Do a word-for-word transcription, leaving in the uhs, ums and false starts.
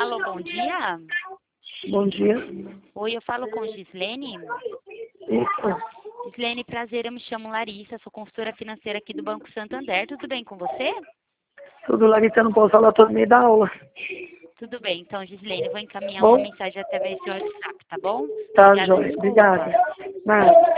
Alô, bom dia. Bom dia. Oi, eu falo com Gislene. Isso. Gislene, prazer, eu me chamo Larissa, sou consultora financeira aqui do Banco Santander. Tudo bem com você? Tudo, Larissa, eu não posso falar todo meio da aula. Tudo bem, então, Gislene, eu vou encaminhar Bom? uma mensagem através do WhatsApp, tá bom? Tá, Obrigada, joia. desculpa. Obrigada. Nada.